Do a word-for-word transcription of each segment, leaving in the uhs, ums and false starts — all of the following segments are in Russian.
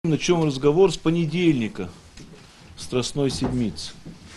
Начнем разговор с понедельника, Страстной Седмицы.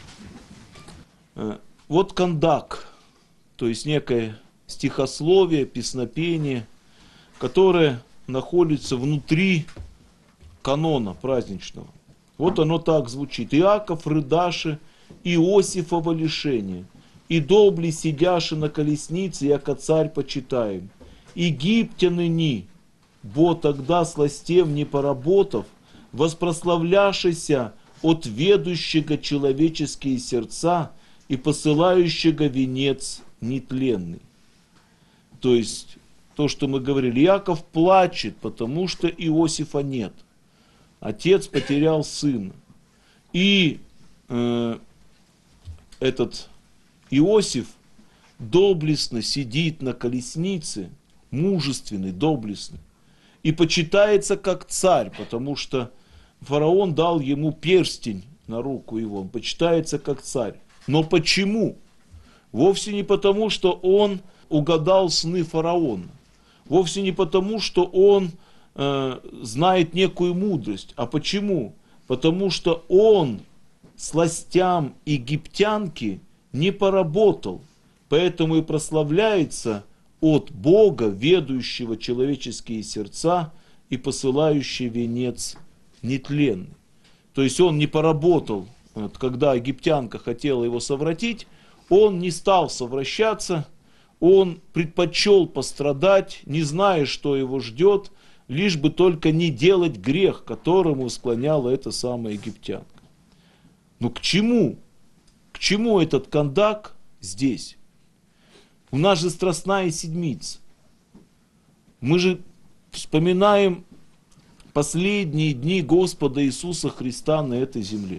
Вот кандак, то есть некое стихословие, песнопение, которое находится внутри канона праздничного. Вот оно так звучит. «Иаков рыдаши, Иосифово лишение, и добли сидяши на колеснице, яко царь почитаем, египтяны ни, бо тогда сластев не поработав, воспрославляшися от ведущего человеческие сердца и посылающего венец нетленный». То есть, то, что мы говорили, Иаков плачет, потому что Иосифа нет. Отец потерял сына. И э, этот Иосиф доблестно сидит на колеснице, мужественный, доблестный, и почитается как царь, потому что фараон дал ему перстень на руку его, он почитается как царь. Но почему? Вовсе не потому, что он угадал сны фараона, вовсе не потому, что он э, знает некую мудрость. А почему? Потому что он сластям египтянки не поработал, поэтому и прославляется от Бога, ведущего человеческие сердца и посылающий венец нетленный. То есть он не поработал, вот, когда египтянка хотела его совратить, он не стал совращаться, он предпочел пострадать, не зная, что его ждет, лишь бы только не делать грех, которому склоняла эта самая египтянка. Но к чему? К чему этот кандак здесь? У нас же Страстная Седмица. Мы же вспоминаем последние дни Господа Иисуса Христа на этой земле.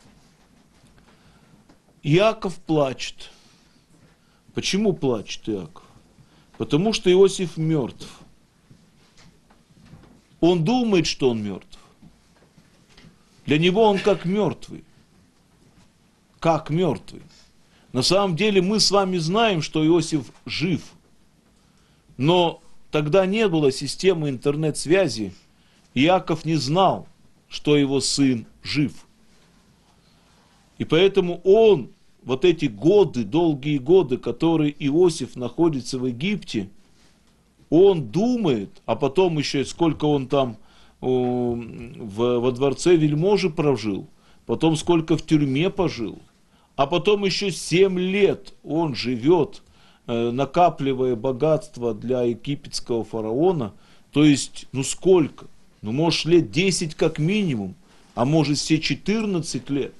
Иаков плачет. Почему плачет Иаков? Потому что Иосиф мертв. Он думает, что он мертв. Для него он как мертвый. Как мертвый. На самом деле мы с вами знаем, что Иосиф жив. Но тогда не было системы интернет-связи. Иаков не знал, что его сын жив. И поэтому он, вот эти годы, долгие годы, которые Иосиф находится в Египте, он думает, а потом еще сколько он там о, в, во дворце вельможи прожил, потом сколько в тюрьме пожил, а потом еще семь лет он живет, э, накапливая богатство для египетского фараона. То есть, ну сколько? Ну, может, лет десять как минимум, а может, все четырнадцать лет.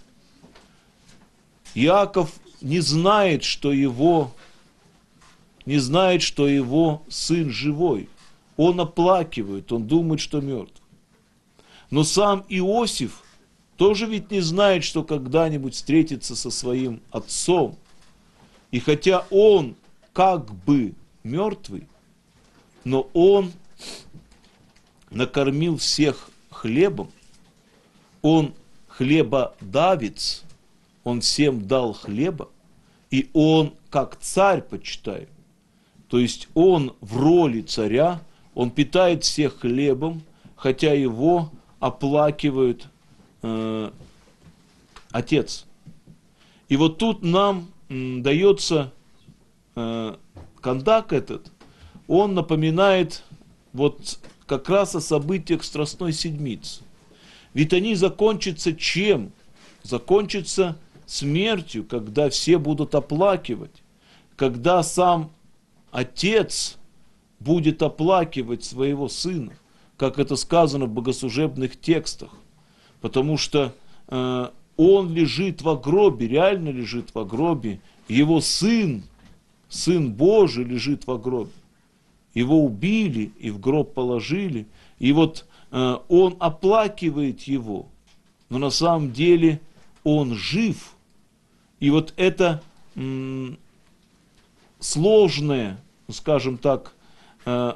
Иаков не знает, что его, не знает, что его сын живой. Он оплакивает, он думает, что мертв. Но сам Иосиф тоже ведь не знает, что когда-нибудь встретится со своим отцом. И хотя он как бы мертвый, но он накормил всех хлебом, он хлебодавец, он всем дал хлеба, и он как царь почитаем. То есть он в роли царя, он питает всех хлебом, хотя его оплакивают э, отец. И вот тут нам м, дается э, кандак этот, он напоминает вот как раз о событиях Страстной Седмицы. Ведь они закончатся чем? Закончатся смертью, когда все будут оплакивать, когда сам отец будет оплакивать своего сына, как это сказано в богослужебных текстах, потому что э, он лежит во гробе, реально лежит во гробе, его сын, сын Божий лежит во гробе. Его убили и в гроб положили, и вот э, он оплакивает его, но на самом деле он жив. И вот эта м, сложная, скажем так, э,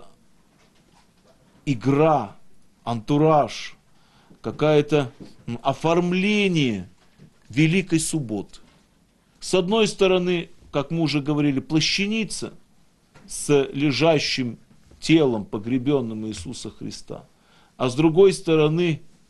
игра, антураж, какое-то оформление Великой Субботы. С одной стороны, как мы уже говорили, плащаница с лежащим телом, погребенным Иисуса Христа. А с другой стороны,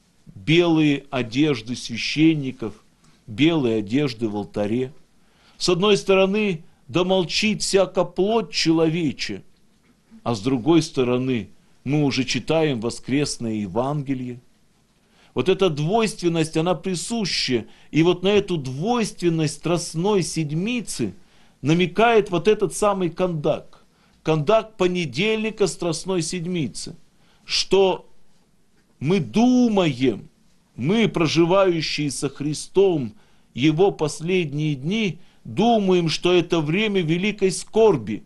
белые одежды священников, белые одежды в алтаре. С одной стороны, да молчит всяка плоть человече, а с другой стороны, мы уже читаем воскресное Евангелие. Вот эта двойственность, она присуща. И вот на эту двойственность Страстной Седмицы намекает вот этот самый кондак. Кондак понедельника Страстной Седмицы. Что мы думаем, мы, проживающие со Христом Его последние дни, думаем, что это время великой скорби.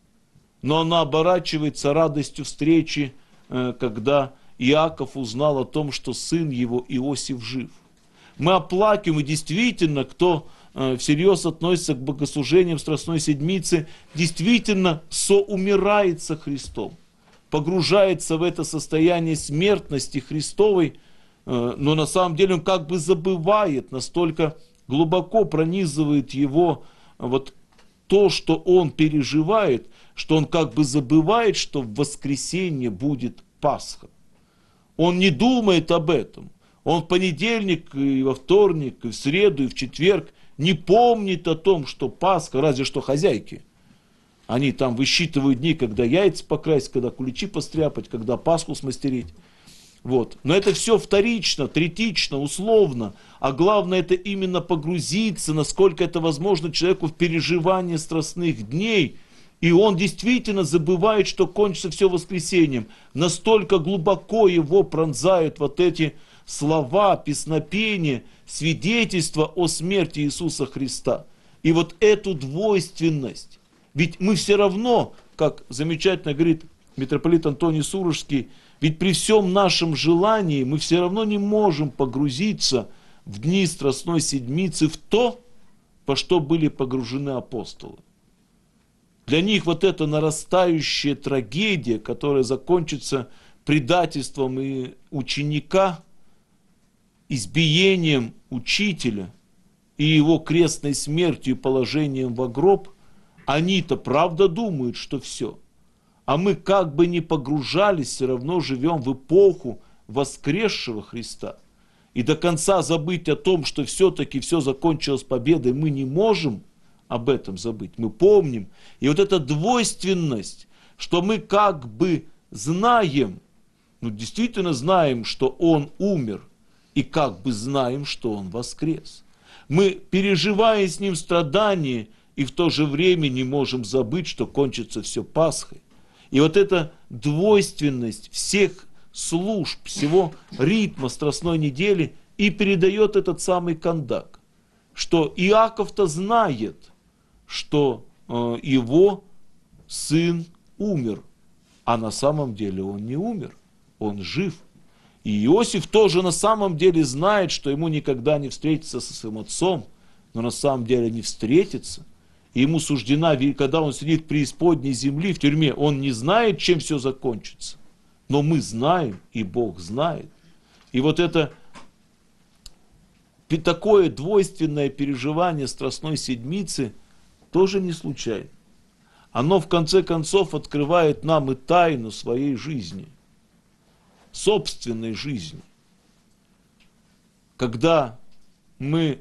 Но она оборачивается радостью встречи, когда Иаков узнал о том, что сын его Иосиф жив. Мы оплакиваем, и действительно, кто всерьез относится к богослужениям Страстной Седмицы, действительно соумирает со Христом, погружается в это состояние смертности Христовой, но на самом деле он как бы забывает, настолько глубоко пронизывает его вот то, что он переживает, что он как бы забывает, что в воскресенье будет Пасха. Он не думает об этом. Он в понедельник, и во вторник, и в среду, и в четверг не помнит о том, что Пасха, разве что хозяйки. Они там высчитывают дни, когда яйца покрасить, когда куличи постряпать, когда Пасху смастерить. Вот. Но это все вторично, третично, условно. А главное, это именно погрузиться, насколько это возможно человеку в переживание страстных дней. И он действительно забывает, что кончится все воскресеньем. Настолько глубоко его пронзают вот эти слова, песнопения, свидетельства о смерти Иисуса Христа. И вот эту двойственность. Ведь мы все равно, как замечательно говорит митрополит Антоний Сурожский, ведь при всем нашем желании мы все равно не можем погрузиться в дни Страстной Седмицы в то, во что были погружены апостолы. Для них вот эта нарастающая трагедия, которая закончится предательством и ученика, избиением учителя и его крестной смертью и положением во гроб, они-то правда думают, что все. А мы как бы не погружались, все равно живем в эпоху воскресшего Христа. И до конца забыть о том, что все-таки все закончилось победой, мы не можем об этом забыть. Мы помним. И вот эта двойственность, что мы как бы знаем, ну действительно знаем, что Он умер, и как бы знаем, что Он воскрес. Мы, переживая с Ним страдания, и в то же время не можем забыть, что кончится все Пасхой. И вот эта двойственность всех служб, всего ритма Страстной недели и передает этот самый кондак, что Иаков-то знает, что э, его сын умер, а на самом деле он не умер, он жив. И Иосиф тоже на самом деле знает, что ему никогда не встретиться со своим отцом, но на самом деле не встретится. И ему суждена, когда он сидит в преисподней земли, в тюрьме, он не знает, чем все закончится. Но мы знаем, и Бог знает. И вот это такое двойственное переживание Страстной Седмицы тоже не случайно. Оно в конце концов открывает нам и тайну своей жизни, собственной жизни. Когда мы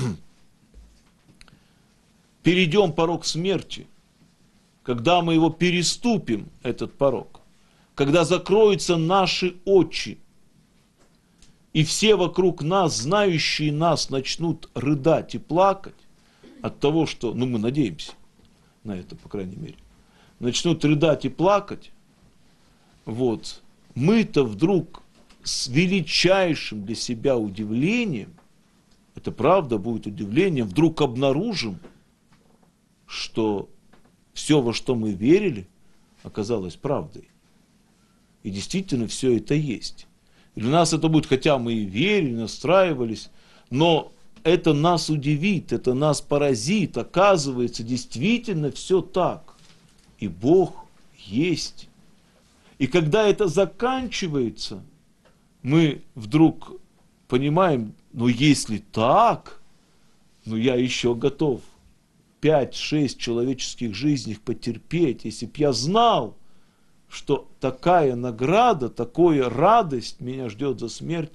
перейдем порог смерти, когда мы его переступим, этот порог, когда закроются наши очи, и все вокруг нас, знающие нас, начнут рыдать и плакать от того, что, ну мы надеемся на это, по крайней мере, начнут рыдать и плакать, вот, мы-то вдруг с величайшим для себя удивлением, это правда будет удивлением, вдруг обнаружим, что все, во что мы верили, оказалось правдой. И действительно все это есть. И для нас это будет, хотя мы и верили, настраивались, но это нас удивит, это нас поразит. Оказывается, действительно все так. И Бог есть. И когда это заканчивается, мы вдруг понимаем, ну если так, ну я еще готов пять-шесть человеческих жизней потерпеть, если б я знал, что такая награда, такая радость меня ждет за смертью,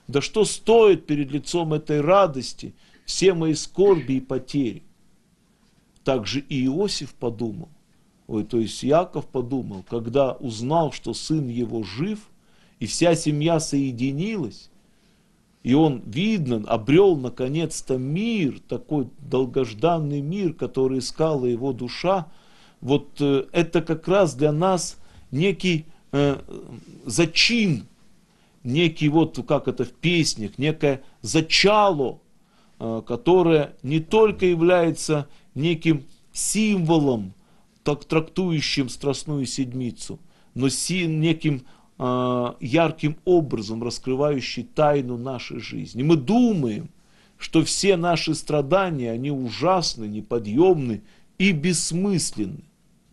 Да что стоит перед лицом этой радости все мои скорби и потери? Также и Иосиф подумал, ой, то есть Иаков подумал, когда узнал, что сын его жив, и вся семья соединилась, и он, видно, обрел наконец-то мир, такой долгожданный мир, который искала его душа. Вот э, это как раз для нас некий э, зачин, некий вот, как это в песнях, некое зачало, э, которое не только является неким символом, так трактующим Страстную Седмицу, но си, неким э, ярким образом раскрывающий тайну нашей жизни. Мы думаем, что все наши страдания, они ужасны, неподъемны и бессмысленны.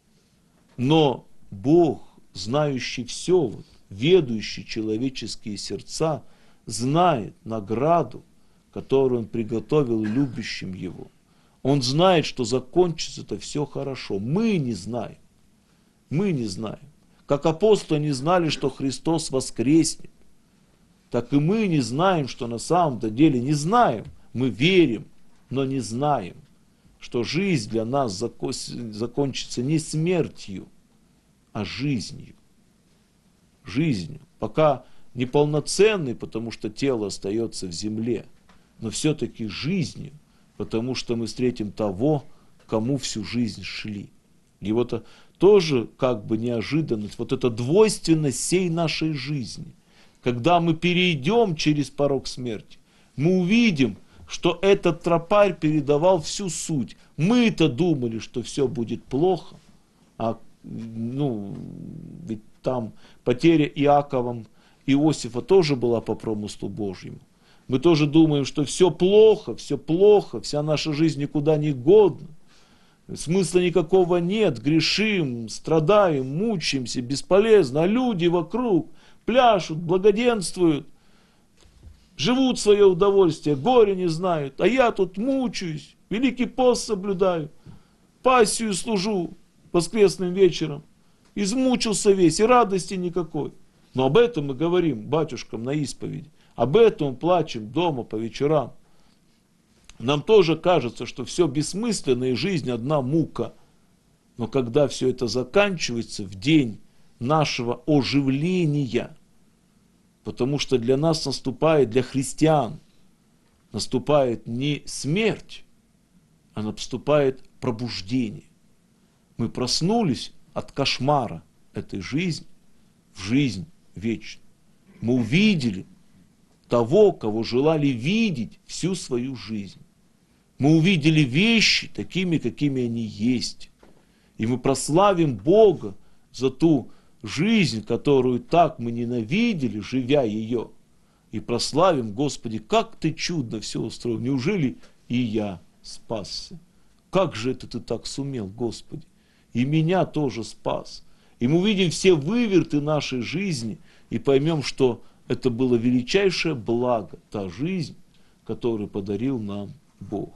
Но Бог, знающий все, вот, ведущий человеческие сердца, знает награду, которую Он приготовил любящим Его. Он знает, что закончится это все хорошо. Мы не знаем. Мы не знаем. Как апостолы не знали, что Христос воскреснет, так и мы не знаем, что на самом-то деле не знаем. Мы верим, но не знаем, что жизнь для нас закончится не смертью, а жизнью. Жизнью. Пока неполноценной, потому что тело остается в земле, но все-таки жизнью, потому что мы встретим того, кому всю жизнь шли. И вот тоже как бы неожиданность, вот эта двойственность всей нашей жизни. Когда мы перейдем через порог смерти, мы увидим, что этот тропарь передавал всю суть. Мы-то думали, что все будет плохо, а ну, ведь там потеря Иаковом Иосифа тоже была по промыслу Божьему. Мы тоже думаем, что все плохо, все плохо, вся наша жизнь никуда не годна. Смысла никакого нет, грешим, страдаем, мучаемся, бесполезно. А люди вокруг пляшут, благоденствуют, живут в свое удовольствие, горе не знают. А я тут мучаюсь, Великий пост соблюдаю, пассию служу воскресным вечером. Измучился весь, и радости никакой. Но об этом мы говорим батюшкам на исповеди. Об этом плачем дома по вечерам. Нам тоже кажется, что все бессмысленно и жизнь одна мука. Но когда все это заканчивается в день нашего оживления, потому что для нас наступает, для христиан, наступает не смерть, а наступает пробуждение. Мы проснулись от кошмара этой жизни в жизнь вечную. Мы увидели того, кого желали видеть всю свою жизнь. Мы увидели вещи такими, какими они есть. И мы прославим Бога за ту жизнь, которую так мы ненавидели, живя ее. И прославим, Господи, как Ты чудно все устроил. Неужели и я спасся? Как же это Ты так сумел, Господи? И меня тоже спас. И мы увидим все выверты нашей жизни и поймем, что это было величайшее благо, та жизнь, которую подарил нам Бог.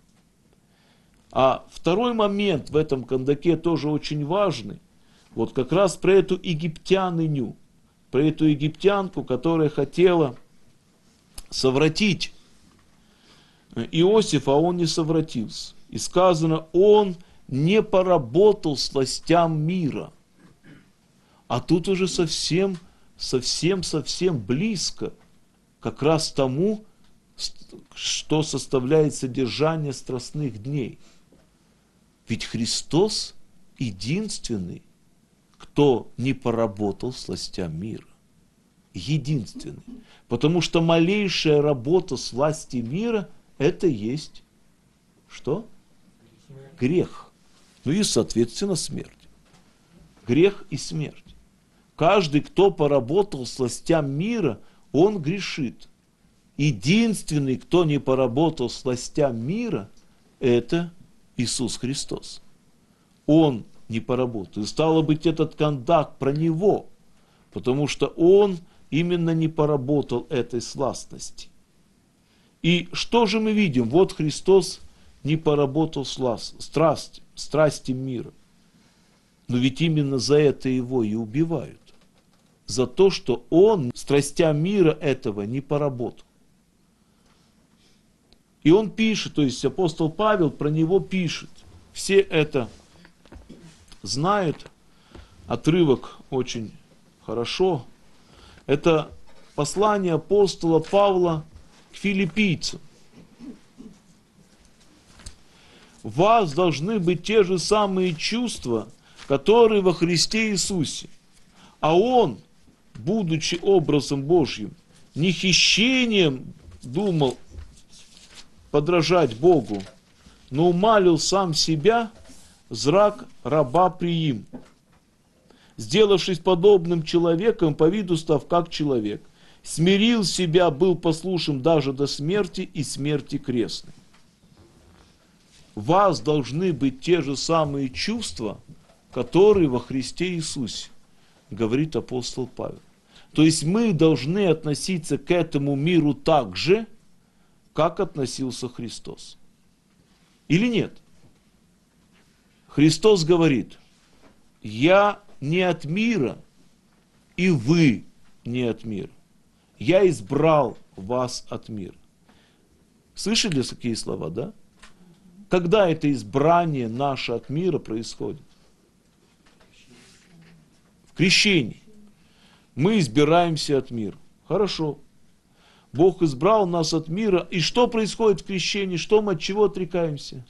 А второй момент в этом кандаке тоже очень важный. Вот как раз про эту египтяныню, про эту египтянку, которая хотела совратить Иосифа, а он не совратился. И сказано, он не поработал сластям мира. А тут уже совсем, совсем, совсем близко как раз тому, что составляет содержание страстных дней. Ведь Христос единственный, кто не поработал сластям мира. Единственный. Потому что малейшая работа сласти мира, это есть что? Грех. Ну и, соответственно, смерть. Грех и смерть. Каждый, кто поработал сластям мира, он грешит. Единственный, кто не поработал сластям мира, это Иисус Христос. Он не поработал. И стало быть, этот кандак про него, потому что он именно не поработал этой сластности. И что же мы видим? Вот Христос не поработал сласт, страсть, страсти мира. Но ведь именно за это его и убивают. за то, что он страстям мира этого не поработал. И он пишет, то есть апостол Павел про него пишет. Все это знают, отрывок очень хорошо. Это послание апостола Павла к филиппийцам. У вас должны быть те же самые чувства, которые во Христе Иисусе. А Он, будучи образом Божьим, не хищением думал подражать Богу, но умалил сам себя, зрак раба приим, сделавшись подобным человеком, по виду став как человек, смирил себя, был послушен даже до смерти и смерти крестной. У вас должны быть те же самые чувства, которые во Христе Иисусе, говорит апостол Павел. То есть мы должны относиться к этому миру так же, как относился Христос. Или нет? Христос говорит: я не от мира, и вы не от мира. Я избрал вас от мира. Слышали такие слова, да? Когда это избрание наше от мира происходит? В крещении. Мы избираемся от мира. Хорошо. Бог избрал нас от мира. И что происходит в крещении? Что мы от чего отрекаемся?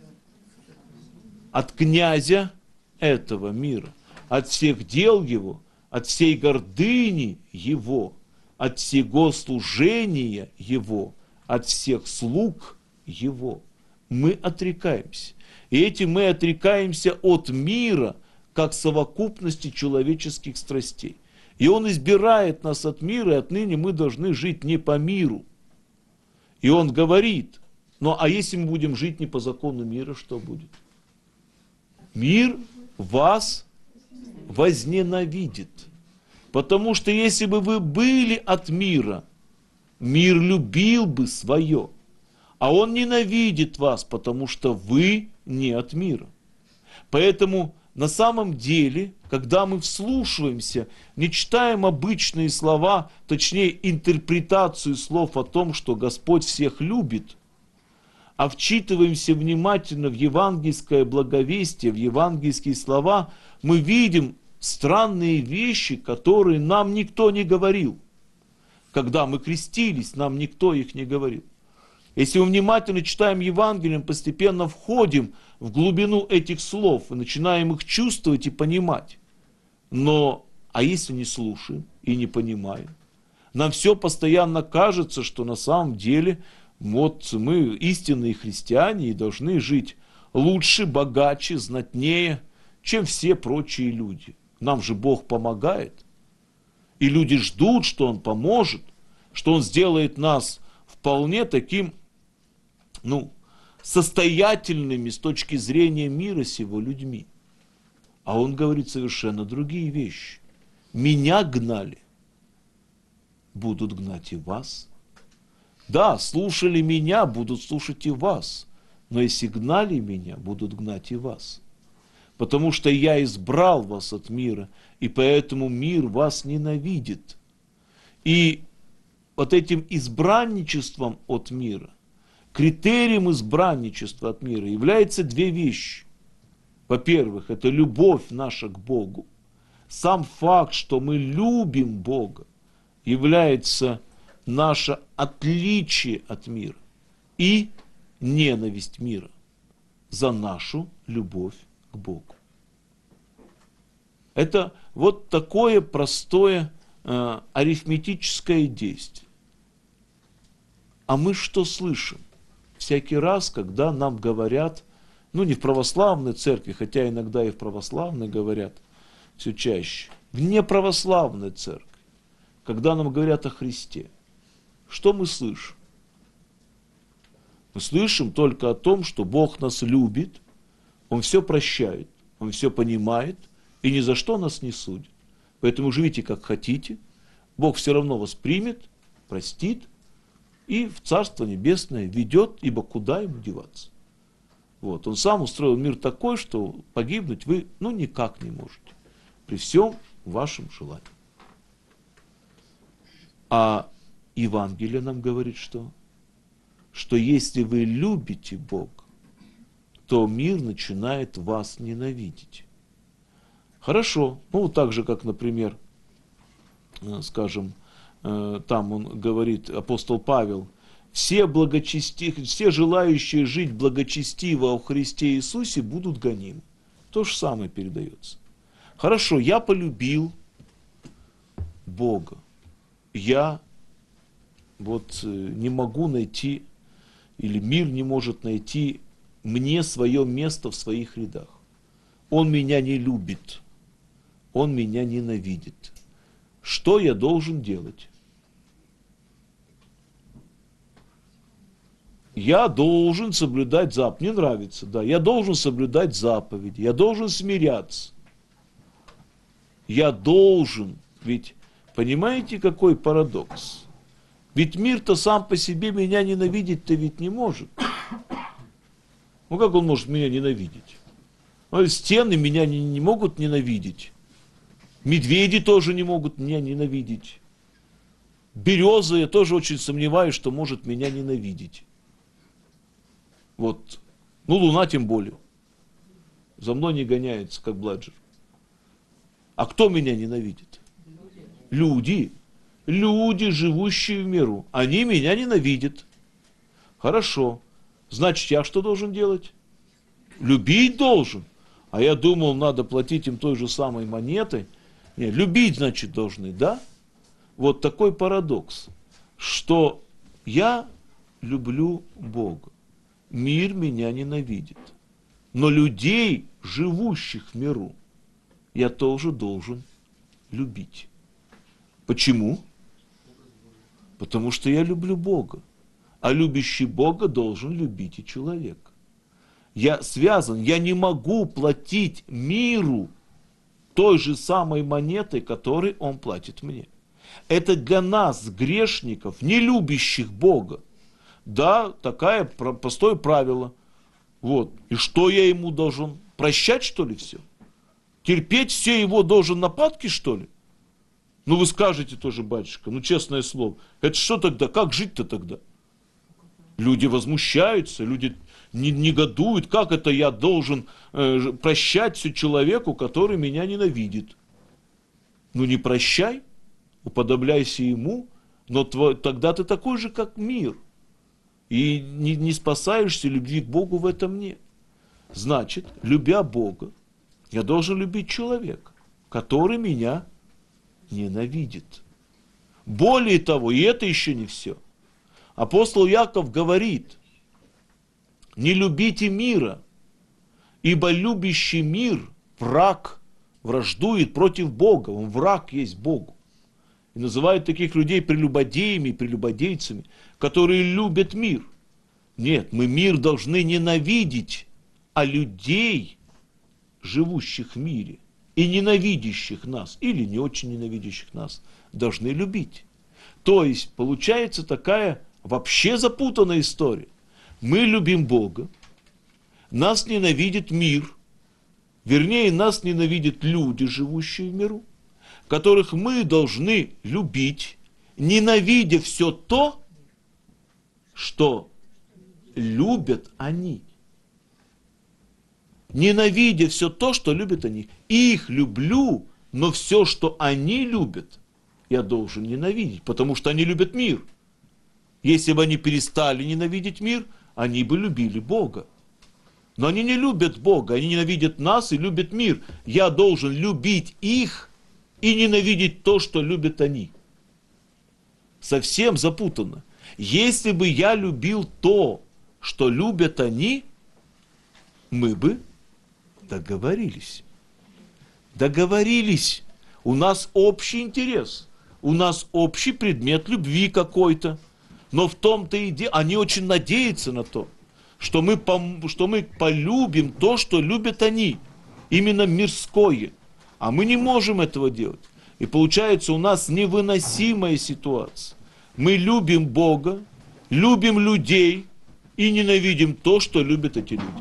От князя этого мира. От всех дел его. От всей гордыни его. От всего служения его. От всех слуг его. Мы отрекаемся. И этим мы отрекаемся от мира, как совокупности человеческих страстей. И Он избирает нас от мира, и отныне мы должны жить не по миру. И Он говорит: ну а если мы будем жить не по закону мира, что будет? Мир вас возненавидит. Потому что если бы вы были от мира, мир любил бы свое. А он ненавидит вас, потому что вы не от мира. Поэтому на самом деле, когда мы вслушиваемся, не читаем обычные слова, точнее интерпретацию слов о том, что Господь всех любит, а вчитываемся внимательно в евангельское благовестие, в евангельские слова, мы видим странные вещи, которые нам никто не говорил. Когда мы крестились, нам никто их не говорил. Если мы внимательно читаем Евангелие, мы постепенно входим в глубину этих слов и начинаем их чувствовать и понимать. Но, а если не слушаем и не понимаем? Нам все постоянно кажется, что на самом деле вот мы истинные христиане и должны жить лучше, богаче, знатнее, чем все прочие люди. Нам же Бог помогает. И люди ждут, что Он поможет, что Он сделает нас вполне таким, ну, состоятельными с точки зрения мира сего людьми. А Он говорит совершенно другие вещи. Меня гнали, будут гнать и вас. Да, слушали меня, будут слушать и вас. Но если гнали меня, будут гнать и вас. Потому что я избрал вас от мира, и поэтому мир вас ненавидит. И вот этим избранничеством от мира, критерием избранничества от мира являются две вещи. Во-первых, это любовь наша к Богу. Сам факт, что мы любим Бога, является наше отличие от мира. И ненависть мира за нашу любовь к Богу. Это вот такое простое э, арифметическое действие. А мы что слышим? Всякий раз, когда нам говорят, ну не в православной церкви, хотя иногда и в православной говорят, все чаще, в неправославной церкви, когда нам говорят о Христе, что мы слышим? Мы слышим только о том, что Бог нас любит, Он все прощает, Он все понимает и ни за что нас не судит. Поэтому живите как хотите, Бог все равно вас примет, простит и в Царство Небесное ведет, ибо куда ему деваться? Вот. Он сам устроил мир такой, что погибнуть вы ну никак не можете, при всем вашем желании. А Евангелие нам говорит, что? Что если вы любите Бога, то мир начинает вас ненавидеть. Хорошо. Ну, так же, как, например, скажем, там он говорит, апостол Павел, все, благочести... все желающие жить благочестиво о Христе Иисусе будут гонимы. То же самое передается. Хорошо, я полюбил Бога. Я вот не могу найти, или мир не может найти мне свое место в своих рядах. Он меня не любит. Он меня ненавидит. Что я должен делать? Я должен соблюдать заповеди. Мне нравится, да. Я должен соблюдать заповеди. Я должен смиряться. Я должен. Ведь, понимаете, какой парадокс? Ведь мир-то сам по себе меня ненавидеть-то ведь не может. Ну как он может меня ненавидеть? Ну, стены меня не, не могут ненавидеть. Медведи тоже не могут меня ненавидеть. Береза, я тоже очень сомневаюсь, что может меня ненавидеть. Вот. Ну, луна тем более. За мной не гоняется, как Бладжер. А кто меня ненавидит? Люди. Люди, живущие в миру. Они меня ненавидят. Хорошо. Значит, я что должен делать? Любить должен. А я думал, надо платить им той же самой монетой. Нет, любить, значит, должны, да? Вот такой парадокс, что я люблю Бога. Мир меня ненавидит. Но людей, живущих в миру, я тоже должен любить. Почему? Потому что я люблю Бога. А любящий Бога должен любить и человека. Я связан, я не могу платить миру той же самой монетой, которой он платит мне. Это для нас, грешников, не любящих Бога. Да, такое простое правило. Вот. И что я ему должен? Прощать, что ли, все? Терпеть все его должен нападки, что ли? Ну, вы скажете тоже, батюшка, ну, честное слово, это что тогда? Как жить-то тогда? Люди возмущаются, люди негодуют. Как это я должен э, прощать все человеку, который меня ненавидит? Ну, не прощай, уподобляйся ему, но твой, тогда ты такой же, как мир. И не, не спасаешься, любви к Богу в этом нет. Значит, любя Бога, я должен любить человека, который меня ненавидит. Более того, и это еще не все. Апостол Яков говорит, не любите мира, ибо любящий мир, враг, враждует против Бога, он враг есть Богу. И называют таких людей прелюбодеями, прелюбодейцами, которые любят мир. Нет, мы мир должны ненавидеть, а людей, живущих в мире, и ненавидящих нас, или не очень ненавидящих нас, должны любить. То есть, получается такая вообще запутанная история. Мы любим Бога, нас ненавидит мир, вернее, нас ненавидят люди, живущие в миру, которых мы должны любить, ненавидя все то, что любят они. Ненавидя все то, что любят они. Их люблю, но все, что они любят, я должен ненавидеть, потому что они любят мир. Если бы они перестали ненавидеть мир, они бы любили Бога. Но они не любят Бога, они ненавидят нас и любят мир. Я должен любить их и ненавидеть то, что любят они. Совсем запутанно. Если бы я любил то, что любят они, мы бы договорились. Договорились. У нас общий интерес. У нас общий предмет любви какой-то. Но в том-то и дело, они очень надеются на то, что мы, пом- что мы полюбим то, что любят они. Именно мирское. А мы не можем этого делать. И получается у нас невыносимая ситуация. Мы любим Бога, любим людей и ненавидим то, что любят эти люди.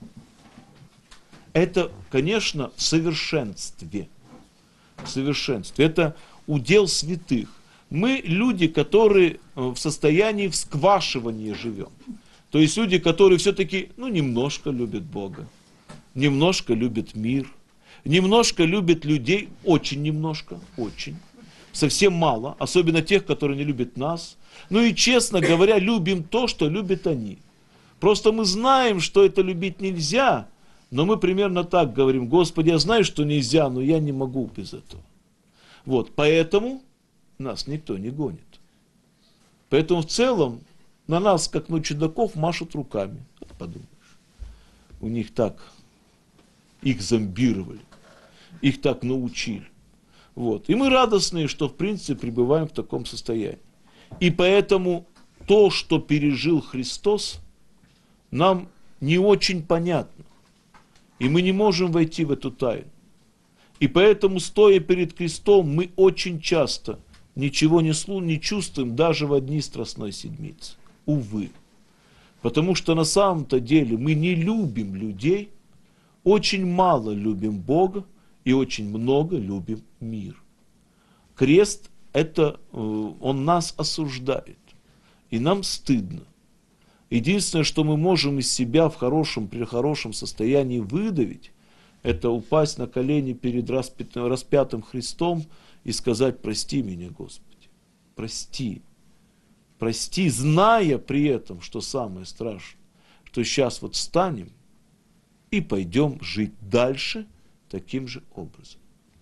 Это, конечно, в совершенстве. В совершенстве. Это удел святых. Мы люди, которые в состоянии всквашивания живем. То есть люди, которые все-таки, ну, немножко любят Бога, немножко любят мир, немножко любят людей, очень немножко, очень, совсем мало, особенно тех, которые не любят нас. Ну и, честно говоря, любим то, что любят они. Просто мы знаем, что это любить нельзя, но мы примерно так говорим: Господи, я знаю, что нельзя, но я не могу без этого. Вот, поэтому нас никто не гонит. Поэтому в целом на нас, как на чудаков, машут руками. Подумаешь, у них так, их зомбировали, их так научили. Вот. И мы радостные, что в принципе пребываем в таком состоянии. И поэтому то, что пережил Христос, нам не очень понятно. И мы не можем войти в эту тайну. И поэтому, стоя перед крестом, мы очень часто ничего не, слу, не чувствуем даже в одни страстной седмицы. Увы. Потому что на самом-то деле мы не любим людей, очень мало любим Бога и очень много любим мир. Крест, это, он нас осуждает. И нам стыдно. Единственное, что мы можем из себя в хорошем, при хорошем состоянии выдавить, это упасть на колени перед распятым, распятым Христом и сказать: прости меня, Господи, прости. Прости, зная при этом, что самое страшное, что сейчас вот встанем и пойдем жить дальше таким же образом.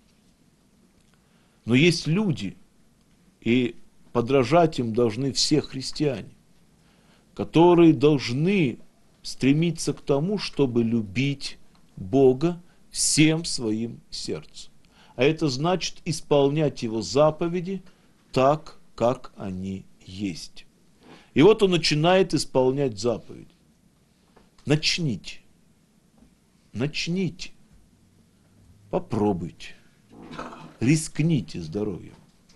Но есть люди, и подражать им должны все христиане, которые должны стремиться к тому, чтобы любить Бога всем своим сердцем. А это значит исполнять Его заповеди так, как они есть. И вот он начинает исполнять заповеди. Начните. Начните. Попробуйте. Рискните здоровьем.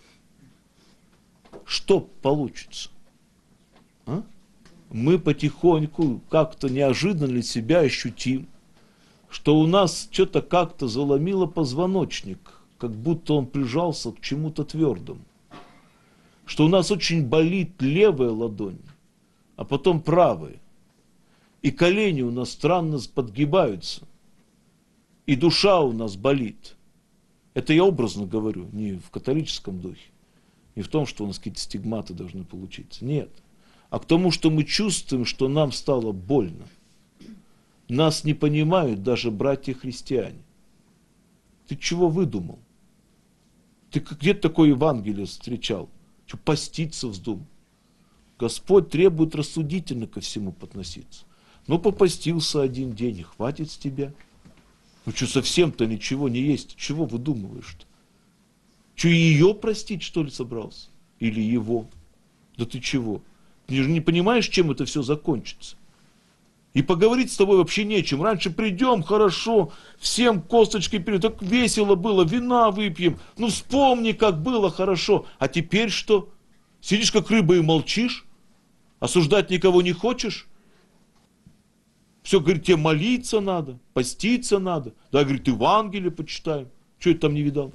Что получится? А? Мы потихоньку, как-то неожиданно для себя ощутим, что у нас что-то как-то заломило позвоночник, как будто он прижался к чему-то твердому. Что у нас очень болит левая ладонь, а потом правая. И колени у нас странно подгибаются. И душа у нас болит. Это я образно говорю, не в католическом духе. Не в том, что у нас какие-то стигматы должны получиться. Нет. А к тому, что мы чувствуем, что нам стало больно. Нас не понимают даже братья-христиане. Ты чего выдумал? Ты где-то такое Евангелие встречал? Что, поститься вздумал? Господь требует рассудительно ко всему подноситься. Ну, попостился один день, и хватит с тебя. Ну, что, совсем-то ничего не есть? Чего выдумываешь-то? Что, ее простить, что ли, собрался? Или его? Да ты чего? Ты же не понимаешь, чем это все закончится? И поговорить с тобой вообще нечем. Раньше придем, хорошо, всем косточки перед, так весело было, вина выпьем. Ну вспомни, как было хорошо. А теперь что? Сидишь как рыба и молчишь? Осуждать никого не хочешь? Все, говорит, тебе молиться надо, поститься надо. Да, говорит, Евангелие почитаем. Что это там не видал?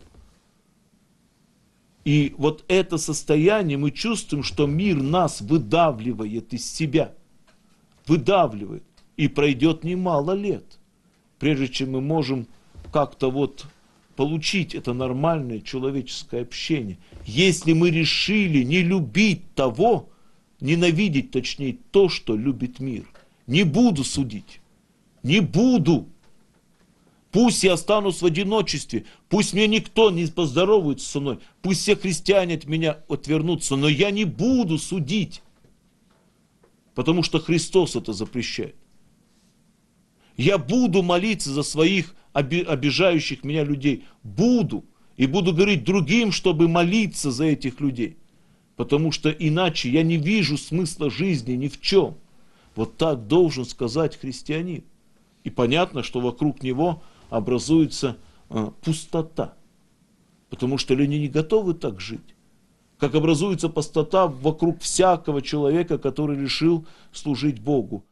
И вот это состояние мы чувствуем, что мир нас выдавливает из себя. Выдавливает. И пройдет немало лет, прежде чем мы можем как-то вот получить это нормальное человеческое общение. Если мы решили не любить того, ненавидеть точнее то, что любит мир. Не буду судить. Не буду. Пусть я останусь в одиночестве. Пусть мне никто не поздоровается со мной. Пусть все христиане от меня отвернутся. Но я не буду судить. Потому что Христос это запрещает. Я буду молиться за своих обижающих меня людей. Буду. И буду говорить другим, чтобы молиться за этих людей. Потому что иначе я не вижу смысла жизни ни в чем. Вот так должен сказать христианин. И понятно, что вокруг него образуется э, пустота. Потому что люди не готовы так жить. Как образуется пустота вокруг всякого человека, который решил служить Богу.